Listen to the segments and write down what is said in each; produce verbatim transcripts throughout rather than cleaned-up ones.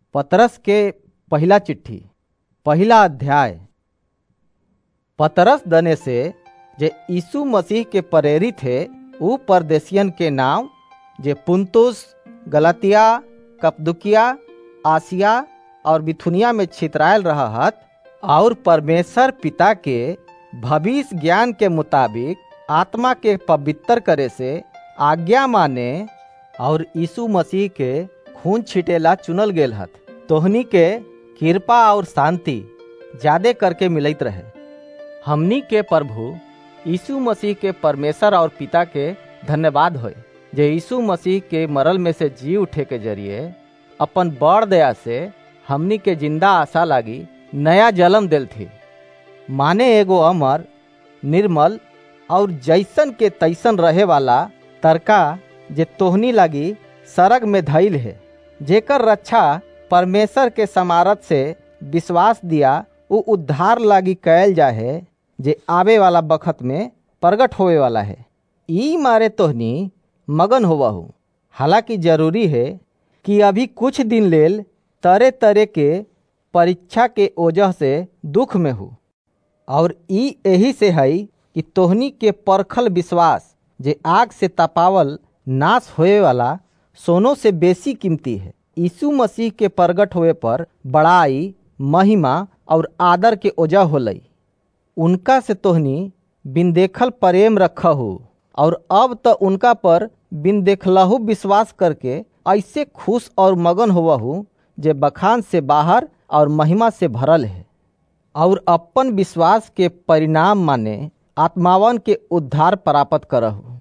पतरस के पहला चिट्ठी पहला अध्याय। पतरस दने से जे यीशु मसीह के प्रेरित थे ऊ परदेसियन के नाम जे पुंतुस, गलातिया, कप्पदूकिया, आसिया और बिथुनिया में छितरायल रहत और परमेश्वर पिता के भविष्य ज्ञान के मुताबिक आत्मा के पवित्र करे से आज्ञा माने और यीशु मसीह के खून छिटेला चुनल गेल हत। तोहनी के कृपा और शांति ज्यादा करके मिलत रहे। हमनी के प्रभु यीशु मसीह के परमेश्वर और पिता के धन्यवाद होए जे यीशु मसीह के मरल में से जी उठे के जरिए अपन बड़ दया से हमनी के जिंदा आशा लागी नया जन्म दिल थी। माने एगो अमर, निर्मल और जैसन के तैसन रहे वाला तरका जे तोहनी लागी सरग में धैल है, जेकर रक्षा परमेश्वर के समारत से विश्वास दिया उ उद्धार लागी कैल जाए जे आवे वाला बखत में प्रगट होवे वाला है। ई मारे तोहनी मगन होवहु। हालांकि जरूरी है कि अभी कुछ दिन लेल तरह तरह के परीक्षा के वजह से दुख में हो, और ई यही से है कि तोहनी के परखल विश्वास जे आग से तपावल नाश होए वाला सोनों से बेसी कीमती है। यीशु मसीह के प्रगट होए पर बड़ाई, महिमा और आदर के वजह होलई। उनका से तोहनी बिन देखल प्रेम रखहु और अब तो उनका पर बिन देखलहु विश्वास करके ऐसे खुश और मगन होवहु जे बखान से बाहर और महिमा से भरल है। और अपन विश्वास के परिणाम माने आत्मावन के उद्धार प्राप्त करहु।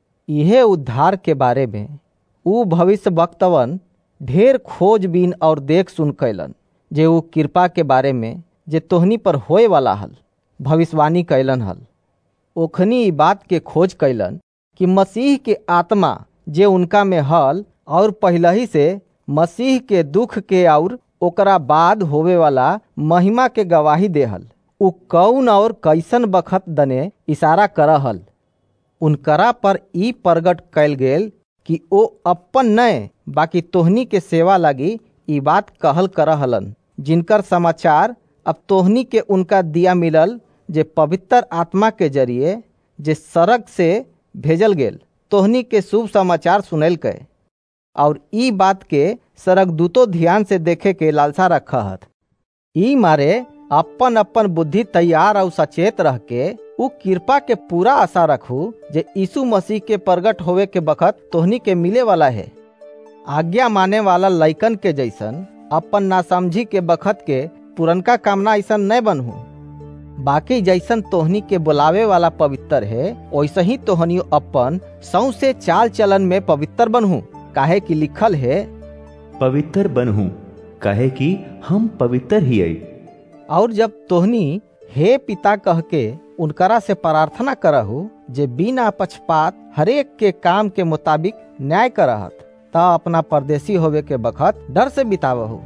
यह उद्धार के बारे में ऊ भविष्य वक्तवन ढेर खोजबीन और देख सुन कैलन जे ऊ कृपा के बारे में जे तोहनी पर होए वाला हल भविष्यवाणी कैलन हल। ओखनी ई बात के खोज कैलन कि मसीह के आत्मा जे उनका में हल और पहले ही से मसीह के दुख के और ओकरा बाद होवे वाला महिमा के गवाही देहल। उ कौन और कैसन बखत दने इशारा करहल। उनकरा पर ई प्रगट कैल गेल कि ओ अपन नय बाकी तोहनी के सेवा लगी ई बात कहल करहलन, जिनकर समाचार अब तोहनी के उनका दिया मिलल जे पवित्र आत्मा के जरिए जे सरग से भेजल गेल तोहनी के शुभ समाचार सुनल के। और ई बात के सरगदूतो ध्यान से देखे के लालसा रखत। ई मारे अपन अपन बुद्धि तैयार और सचेत रह के उ कृपा के पूरा आशा रखू जे यीशु मसीह के प्रगट होवे के बखत तोहनी के मिले वाला है। आज्ञा माने वाला लइकन के जैसन अपन नासमझी के बखत के पुरनका कामना ऐसा न बनहू। बाकी जैसन तोहनी के बुलावे वाला पवित्र है वैसे ही तोहनी अपन सौ से चाल चलन में पवित्र बनहू। काहे कि लिखल है, पवित्र बनहू काहे कि हम पवित्र ही आई। और जब तोहनी हे पिता कह के उनकरा से प्रार्थना करहु जे बिना पक्षपात हरेक के काम के मुताबिक न्याय करहत, ता अपना परदेसी होवे के बखत डर से बितावहु।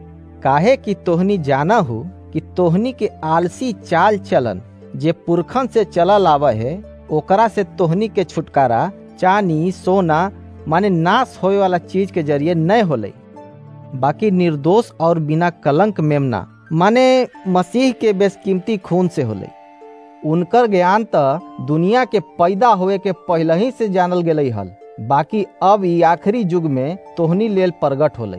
काहे कि तोहनी जाना हो कि तोहनी के आलसी चाल चलन जे पुरखन से चलल आवे है ओकरा से तोहनी के छुटकारा चानी सोना माने नाश होए वाला चीज के जरिए न होले, बाकी निर्दोष और बिना कलंक मेमना माने मसीह के बेशकीमती खून से होले। उनकर ज्ञान तो दुनिया के पैदा होए के पहले ही से जानल गेलई हल, बाकी अब ई आखिरी युग में तोहनी लेल प्रगट होले।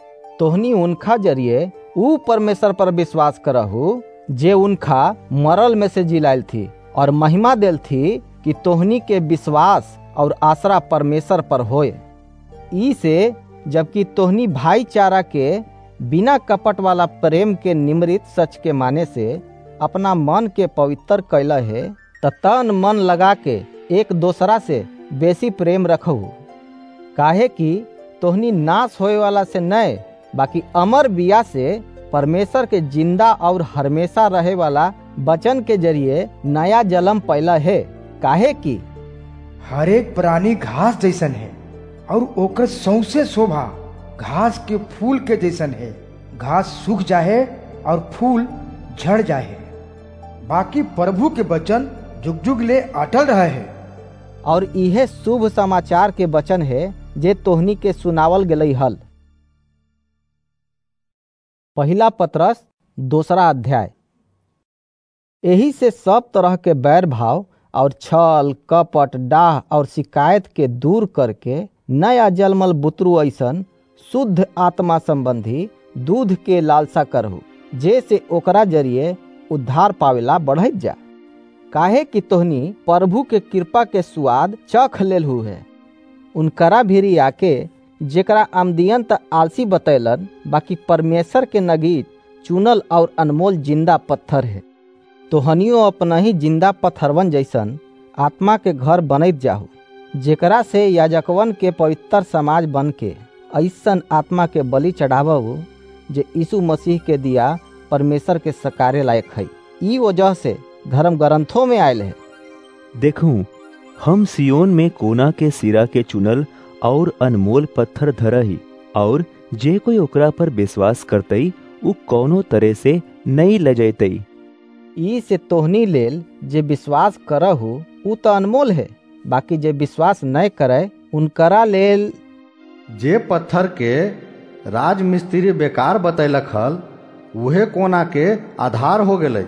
तोहनी उनका जरिए ऊ परमेश्वर पर विश्वास करहु जे उनका मरल में से जिलायल थी और महिमा देल थी कि तोहनी के विश्वास और आसरा परमेश्वर पर होए। ई से जबकि तोहनी भाईचारा के बिना कपट वाला प्रेम के निमृत सच के माने से अपना मन के पवित्र कैला है, त तन मन लगा के एक दूसरा से बेसी प्रेम रखहु। काहे कि तोहनी नाश होए वाला से नय बाकी अमर बिया से परमेश्वर के जिंदा और हमेशा रहे वाला वचन के जरिए नया जन्म पैला है। काहे कि हर एक प्राणी घास जैसन है और ओकर सौंसे शोभा घास के फूल के जैसन है। घास सूख जाए और फूल झड़ जाए, बाकी प्रभु के वचन जुग जुग ले अटल रहे है। और यह शुभ समाचार के वचन है जे तोहनी के सुनावल गेलई हल। पहला पतरस दूसरा अध्याय। यही से सब तरह के बैर भाव और छल कपट डाह और शिकायत के दूर करके नया जलमल बुतरू ऐसन शुद्ध आत्मा संबंधी दूध के लालसा करहु, जैसे ओकरा जरिए उद्धार पावेला बढ़त जा। काहे कि तोहनी प्रभु के कृपा के स्वाद चख लेलहु है। उनकरा भीरी आके जेकरा आमदियन त आलसी बतैलन, बाकी परमेश्वर के नगीच चुनल और अनमोल जिंदा पत्थर है। तोहनियो अपना ही जिंदा पत्थरवन जैसन आत्मा के घर बनैत जाहु, जेकरा से याजकवन के पवित्र समाज बन के ऐसन आत्मा के बलि चढ़ावहु जे यीशु मसीह के दिया परमेश्वर के सकारे लायक है। ई वजह से धर्म ग्रंथों में आयल है, देखूं हम सियोन में कोना के सिरा के चुनल और अनमोल पत्थर धरही, और जे कोई ओकरा पर विश्वास करतई उ कौनो तरह से नहीं लजैतई। ई से तोहनी लेल जे विश्वास करहु उ तो अनमोल है, बाकी जे विश्वास न करे उनकरा लेल जे पत्थर के राजमिस्त्री बेकार बतैलक हल उहे कोना के आधार हो गए,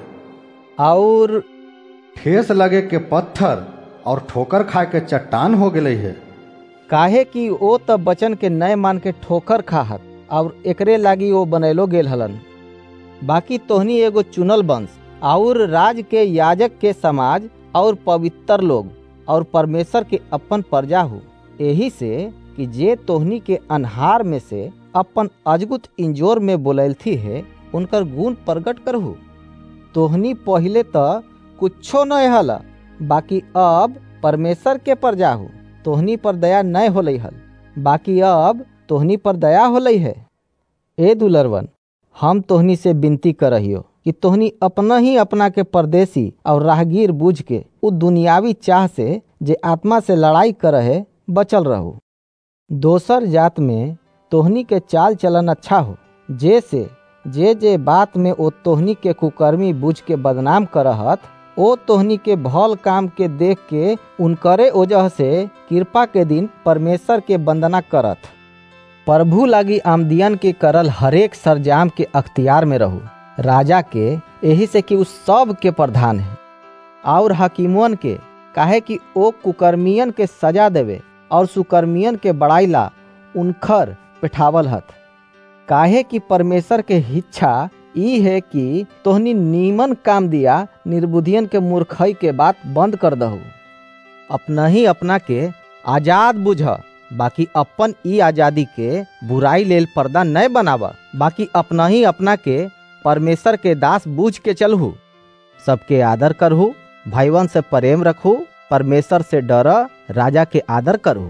और ठेस लगे के पत्थर और ठोकर खाए के चट्टान हो गए है। काहे कि ओ त बचन के नय मान के ठोकर खाहत और एकरे लागी वो बनैलो गेल हलन। बाकी तोहनी एगो चुनल वंश और राज के याजक के समाज और पवित्र लोग और परमेश्वर के अपन प्रजा हो। यही से कि जे तोहनी के अनहार में से अपन अजगुत इंजोर में बोलैलथी है, उनकर गुण प्रकट करहु। तोहनी पहले तो कुछो न हला, बाकी अब परमेश्वर के प्रजा हो। तोहनी पर दया न होलई हल, बाकी अब तोहनी पर दया होलई है। ए दुलरवन, हम तोहनी से विनती करहियो कि तोहनी अपना ही अपना के परदेसी और राहगीर बूझ के उ दुनियावी चाह से जे आत्मा से लड़ाई करहे बचल रहो। दोसर जात में तोहनी के चाल चलन अच्छा हो, जैसे जे जे बात में ओ तोहनी के कुकर्मी बूझ के बदनाम करहत, ओ तोहनी के भल काम के देख के उनकरे वजह से कृपा के दिन परमेश्वर के वंदना करत। प्रभु लागी आमदियन के करल हरेक सरजाम के अख्तियार में रहू, राजा के यही से कि उस सब के प्रधान है, और हकीमन के, काहे कि ओ कुकर्मियन के सजा देवे और सुकर्मियन के बड़ाईला उनखर पिठावल हत। काहे कि परमेश्वर के इच्छा ई है कि तोहनी नीमन काम दिया निर्बुद्धियन के मूर्खई के बात बंद कर दहु। अपना ही अपना के आजाद बुझ, बाकी अपन ई आजादी के बुराई लेल पर्दा न बनावा, बाकी अपना ही अपना के परमेश्वर के दास बूझ के चलहु। सबके आदर करहु, भाईवन से प्रेम रखू, परमेश्वर से डर, राजा के आदर करहु।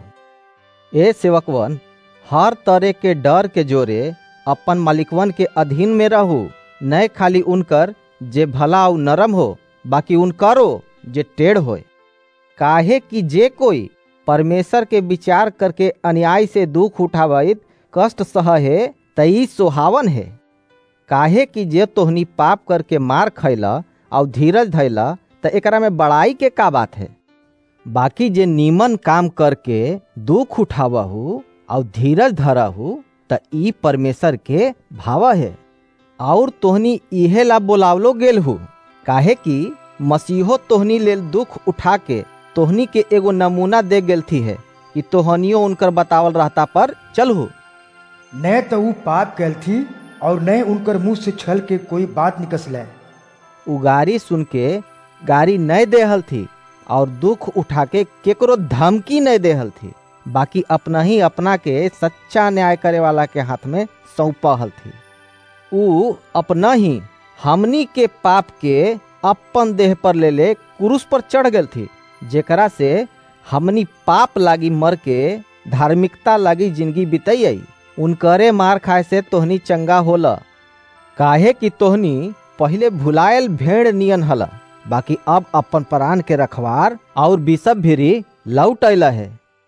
ए सेवकवन, हर तरह के डर के जोरे अपन मालिकवन के अधीन में रहू, न खाली उनकर जे भला और नरम हो, बाकी उनकरो जे टेढ़ होए। काहे कि जे कोई परमेश्वर के विचार करके अन्याय से दुख उठावत कष्ट सहे तई सोहावन है। काहे कि जे तोहनी पाप करके मार खैला और धीरज धैला त एकरा में बड़ाई के का बात है। बाकी जे नीमन काम करके दुख उठावहु और धीरज धरहु त ई परमेश्वर के भाव है। और तोहनी इहे ला बोलावलो गेल हु, काहे कि मसीहो तोहनी लेल दुख उठा के तोहनी के एगो नमूना दे गेल थी है कि तोहनियो उनकर बतावल रहता पर चलहु। न तो ऊ पाप कैल थी और न उनकर मुंह से छल के कोई बात निकसले। उगारी सुन के गारी न देहल थी और दुख उठा के केकरो धमकी न देहल थी, बाकी अपना ही अपना के सच्चा न्याय करे वाला के हाथ में सौंपहल थी। ऊ अपना ही हमनी के पाप के अपन देह पर ले ले क्रूस पर चढ़ गल थी, जेकरा से हमनी पाप लागी मर के धार्मिकता लागी जिंदगी बिताई। उनकरे मार खाए से तोहनी चंगा होला। काहे कि तोहनी पहले भुलायल भेड़ नियन हला, बाकी अब अपन प्राण के रखवार और बिशप भिरी लौट अइला है।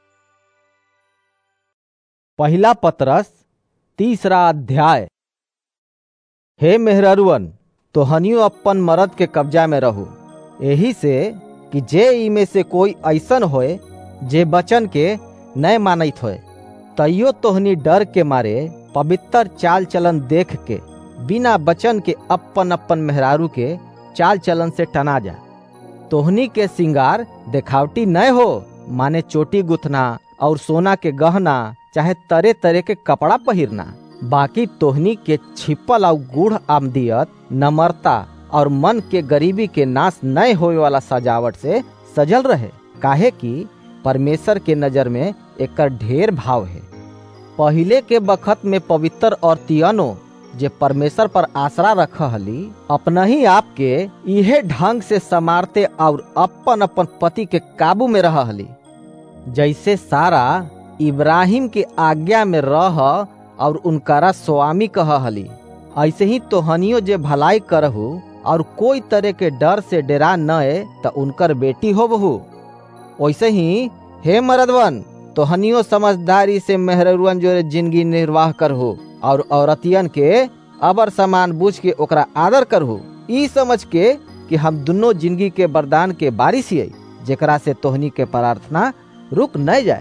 पहला पतरस तीसरा अध्याय। हे मेहररुअन, तोहनियो अपन मर्द के कब्जा में रहू, यही से कि जे इमे से कोई ऐसन होए जे वचन के न मानत होए, तैयो तोहनी डर के मारे पवित्र चाल चलन देख के बिना बचन के अपन अपन मेहरारू के चाल चलन से टना जा। तोहनी के सिंगार देखावटी न हो, माने चोटी गुथना और सोना के गहना चाहे तरह तरह के कपड़ा पहिरना। बाकी तोहनी के छिपल और गूढ़ आमदियत, नम्रता और मन के गरीबी के नाश न होए वाला सजावट से सजल रहे, काहे कि परमेश्वर के नजर में एकर ढेर भाव है। पहिले के बखत में पवित्र और तियनो जे परमेश्वर पर आसरा रख हली, अपना ही आप के इहे ढंग से समारते और अपन अपन पति के काबू में रह हली। जैसे सारा इब्राहिम के आज्ञा में रह और उनकारा स्वामी कह हली, ऐसे ही तोहनियो जे भलाई करहु और कोई तरह के डर से डरा नए तो उनकर बेटी होबहु। वैसे ही हे मर्दवन, तोहनियो समझदारी से मेहरुअन जो जिंदगी निर्वाह करहु और औरतियन के अबर समान बूझ के ओकरा आदर करहु, ई समझ के कि हम दोनों जिंदगी के वरदान के बारिश है, जेकरा से तोहनी के प्रार्थना रुक न जाए।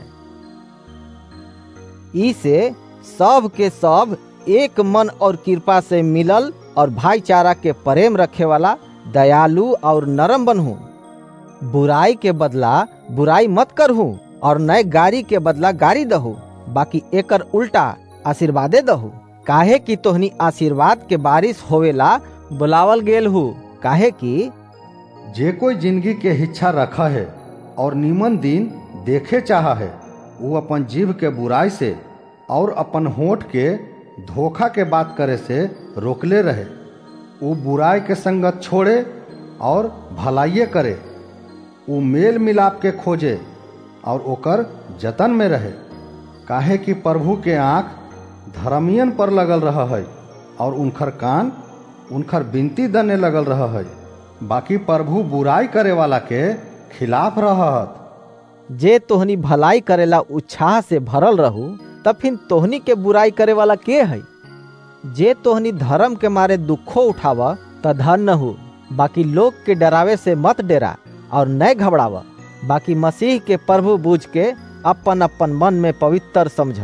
ई से सब के सब एक मन और कृपा से मिलल और भाईचारा के प्रेम रखे वाला दयालु और नरम बनहु। बुराई के बदला बुराई मत करहु और नए गारी के बदला गारी दहु, बाकी एकर उल्टा आशीर्वादे दहु। काहे कि तोहनी आशीर्वाद के बारिश होवेला बुलावल गेल हु। काहे कि जे कोई जिंदगी के इच्छा रखा है और नीमन दिन देखे चाहा है, वो अपन जीभ के बुराई से और अपन होठ के धोखा के बात करे से रोकले रहे। वो बुराई के संगत छोड़े और भलाइये करे। वो मेल मिलाप के खोजे और ओकर जतन में रहे। काहे कि प्रभु के आँख धर्मियन पर लगल रहा है और उनकर कान उनकर बिनती दने लगल रहा है। बाकी प्रभु बुराई करे वाला के खिलाफ रहत। जे तोहनी भलाई करेला उत्साह से भरल रहू, तब फिर तोहनी के बुराई करे वाला के है? जे तोहनी धर्म के मारे दुखो उठावा त धन्य हो। बाकी लोग के डरावे से मत डेरा और न घबरावा। बाकी मसीह के प्रभु बूझ के अपन अपन मन में पवित्र समझ।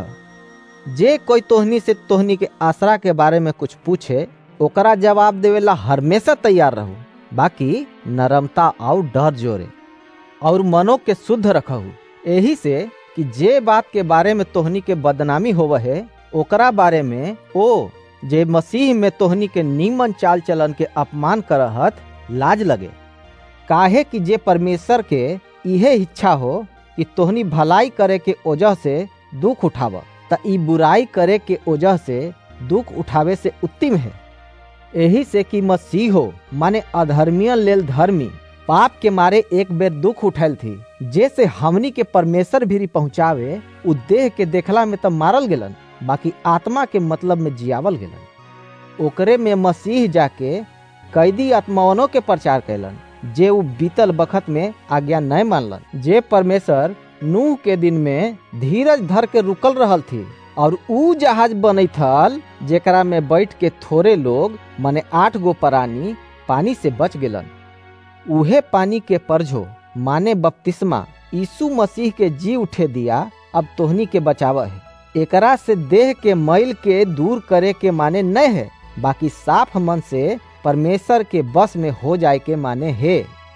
जे कोई तोहनी से तोहनी के आसरा के बारे में कुछ पूछे, ओकरा जवाब देवेला हमेशा तैयार रहू। बाकी नरमता और डर जोरे और मनो के शुद्ध रखहु। यही से कि जे बात के बारे में तोहनी के बदनामी होव है, ओकरा बारे में ओ जे मसीह में तोहनी के नीमन चाल चलन के अपमान करहत लाज लगे। काहे कि जे परमेश्वर के इहे इच्छा हो कि तोहनी भलाई करे के वजह से दुख उठाव, त ई बुराई करे के वजह से दुख उठावे से उत्तम है। यही से कि मसीह हो माने अधर्मियन लेल धर्मी पाप के मारे एक बेर दुख उठल थी, जैसे हमनी के परमेश्वर भी पहुँचावे। उ देह के देखला में तो मारल गेलन, बाकी आत्मा के मतलब में जियावल गेलन। ओकरे में मसीह जाके कैदी आत्माओं के प्रचार कैलन, जे उ बीतल बखत में आज्ञा न मानलन। जे परमेश्वर नूह के दिन में धीरज धर के रुकल रहल थी और उ जहाज बनैथल जेकरा में बैठ के थोड़े लोग माने आठ गो प्राणी पानी से बच गेलन। उहे पानी के परझो माने बपतिस्मा यीशु मसीह के जी उठे दिया अब तोहनी के बचावा है। एकरा से देह के मैल के दूर करे के माने न है, बाकी साफ मन से परमेश्वर के बस में हो जाए के माने है।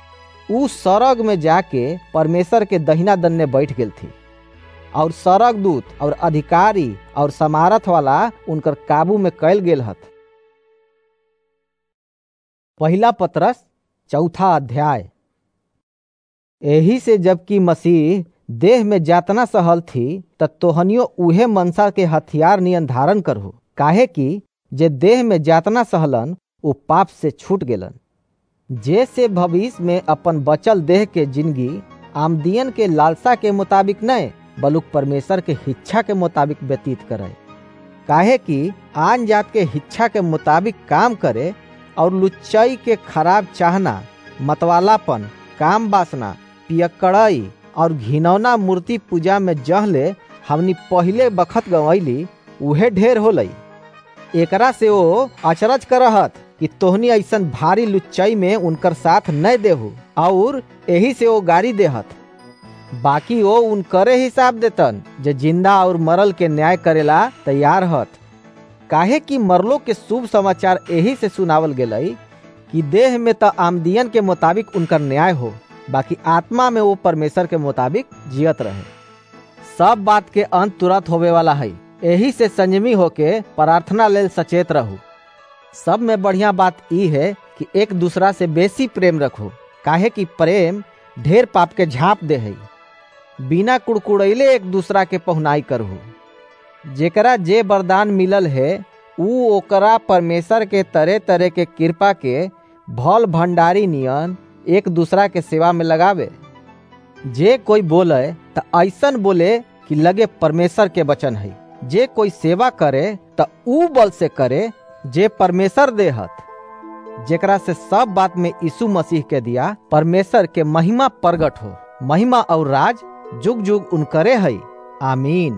उ सरग में जाके परमेश्वर के दहिना दन्ने बैठ गेल थी और सरग दूत और अधिकारी और समारथ वाला उनकर काबू में कैल गेल हथ। पहला पतरस चौथा अध्याय। यही से जबकि मसीह देह में जातना सहल थी, त तोहनियो उहे मनसा के हथियार नियन धारण करहु। काहे कि जे देह में जातना सहलन वो पाप से छूट गेलन। जैसे भविष्य में अपन बचल देह के जिंदगी आमदियन के लालसा के मुताबिक न बलुक परमेश्वर के इच्छा के मुताबिक व्यतीत करे। काहे कि आन जात के इच्छा के मुताबिक काम करे और लुच्चाई के खराब चाहना, मतवालापन, काम वासना, पियक्कड़ई और घिनौना मूर्ति पूजा में जहले हमनी पहले बखत गंवैली, उहे ढेर होलई। एकरा से वो अचरज करहत कि तोहनी ऐसन भारी लुच्चाई में उनकर साथ न देहु और यही से वो गाड़ी देहत। बाकी वो उनकरे हिसाब देतन जे जिंदा और मरल के न्याय करेला तैयार हत। काहे कि मरलो के शुभ समाचार यही से सुनावल गेलई कि देह में तो आमदियन के मुताबिक उनकर न्याय हो, बाकी आत्मा में वो परमेश्वर के मुताबिक जियत रहे। सब बात के अंत तुरंत होवे वाला है, यही से संयमी होके प्रार्थना लेल सचेत रहू। सब में बढ़िया बात ई है कि एक दूसरा से बेसी प्रेम रखो, काहे कि प्रेम ढेर पाप के झाँप दे है। बिना कुड़कुड़ैले एक दूसरा के पहुनाई करहु। जेकरा जे वरदान मिलल है ऊ ओकरा परमेश्वर के तरह तरह के कृपा के भल भंडारी नियन एक दूसरा के सेवा में लगावे। जे कोई बोले त ऐसन बोले कि लगे परमेश्वर के वचन है। जे कोई सेवा करे त ऊ बल से करे जे परमेश्वर देहत, जेकरा से सब बात में यीशु मसीह के दिया परमेश्वर के महिमा प्रगट हो। महिमा और राज जुग जुग उनकरे है, आमीन।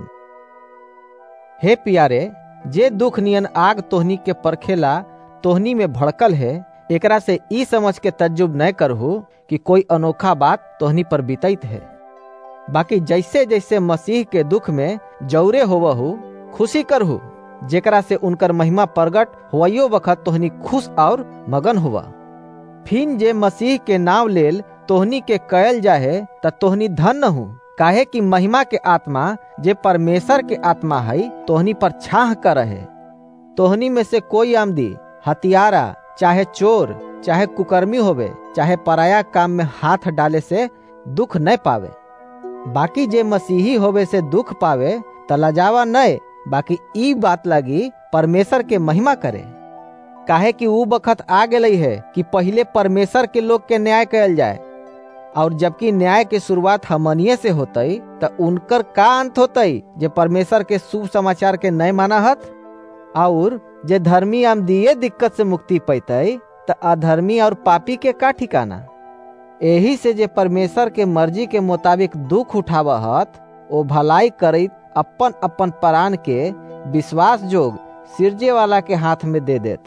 हे प्यारे, जे दुख नियन आग तोहनी के परखेला तोहनी में भड़कल है, एकरा से ई समझ के तज्जुब न करहु कि कोई अनोखा बात तोहनी पर बीतैत है। बाकी जैसे जैसे मसीह के दुख में जौरे होवहु खुशी करहु, जेकरा से उनकर महिमा प्रगट होइयो वक्त तोहनी खुश और मगन हुआ। फिन जे मसीह के नाम लेल तोहनी के कयल जाहे त तोहनी धन्य हूँ, काहे कि महिमा के आत्मा जे परमेश्वर के आत्मा है तोहनी पर छाह कर है। तोहनी में से कोई आमदी हथियारा चाहे चोर चाहे कुकर्मी होवे चाहे पराया काम में हाथ डाले से दुख न पावे। बाकी जे मसीही होवे से दुख पावे त लजावा नय, बाकी ई बात लगी परमेश्वर के महिमा करे। काहे कि ऊ बखत आ गई है कि पहले परमेश्वर के लोग के न्याय कयल जाए, और जबकि न्याय के शुरुआत हमनिये से होतई त उनकर का अंत होतई जे परमेश्वर के शुभ समाचार के नय माना हत। और जे धर्मी आमदीय दिक्कत से मुक्ति पैतई त अधर्मी और पापी के का ठिकाना। यही से जे परमेश्वर के मर्जी के मुताबिक दुख उठावहत ओ भलाई करत अपन अपन प्राण के विश्वास जोग सिरजे वाला के हाथ में दे देत।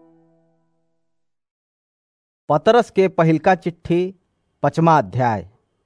पतरस के पहिलका चिट्ठी पचमा अध्याय।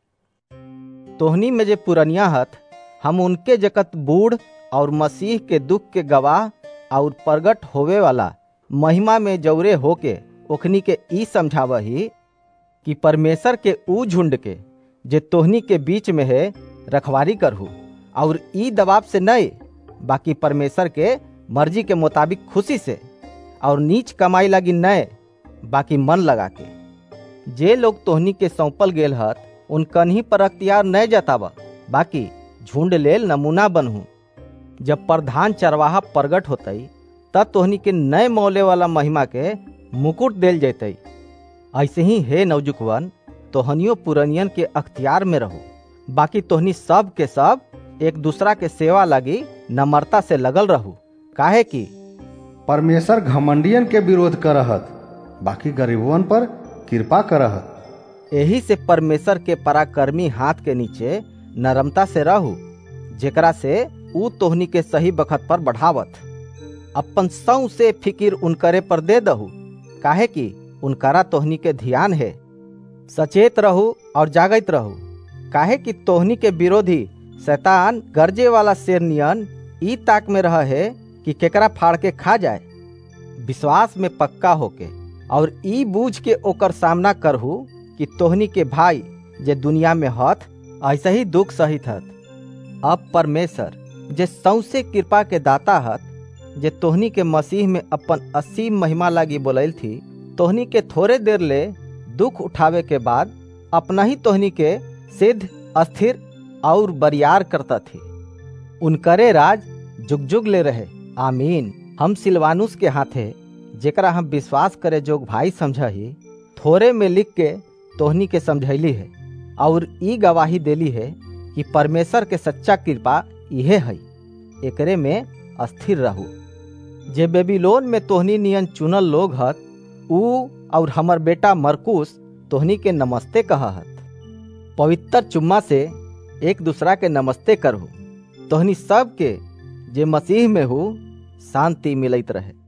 तोहनी में जे पुरनिया हत, हम उनके जकत बूढ़ और मसीह के दुख के गवाह और प्रगट होवे वाला महिमा में जौरे होके ओखनी के ई समझावही कि परमेश्वर के ऊ झुंड के जे तोहनी के बीच में है रखवारी करहु, और ई दबाव से नय, बाकी परमेश्वर के मर्जी के मुताबिक खुशी से, और नीच कमाई लगी नय, बाकी मन लगा के। जे लोग तोहनी के सौंपल गेल हत उनकन्ही पर अख्तियार नय जतावा, बाकी झुंड लेल नमूना बनहु। जब प्रधान चरवाहा प्रगट होतई तब तोहनी के नए मौले वाला महिमा के मुकुट देल जैतई। ऐसे ही हे नवजुकवन, तोहनियो पुरनियन के अख्तियार में रहो, बाकी तोहनी सब के सब एक दूसरा के सेवा लगी नम्रता से लगल रहू। काहे कि परमेश्वर घमंडियन के विरोध करहत, बाकी गरीबवन पर कृपा करहत। यही से परमेश्वर के पराक्रमी हाथ के नीचे नरमता से रहू, जेकरा से ऊ तोहनी के सही बखत पर बढ़ावत। अपन सौ से फिकिर उनकरे पर दे दहू, काहे कि उनकरा तोहनी के ध्यान है। सचेत रहू और जागत रहू, काहे कि तोहनी के विरोधी शैतान गरजे वाला शेर नियन ई ताक में रह है कि केकरा फाड़ के खा जाए। विश्वास में पक्का होके और ई बूझ के ओकर सामना करहू कि तोहनी के भाई जे दुनिया में हथ ऐसे ही दुख सहित हत। अब परमेश्वर जे सौसे कृपा के दाता हत, जे तोहनी के मसीह में अपन असीम महिमा लागी बोलैल थी, तोहनी के थोड़े देर ले दुख उठावे के बाद अपना ही तोहनी के सिद्ध अस्थिर और बरियार करता थी। उनकरे राज जुग जुग ले रहे, आमीन। हम सिलवानुस के हाथे जेकरा हम विश्वास करे जोग भाई समझही, थोड़े में लिख के तोहनी के समझैली है, और ई गवाही देली है कि परमेश्वर के सच्चा कृपा इहे है, एकरे में अस्थिर रहू। जे बेबीलोन में तोहनी नियन चुनल लोग हत, ऊ और हमर बेटा मरकुस तोहनी के नमस्ते कहत। पवित्र चुम्मा से एक दूसरा के नमस्ते करहु। तोहनी सब के जे मसीह में हो शांति मिलत रहे।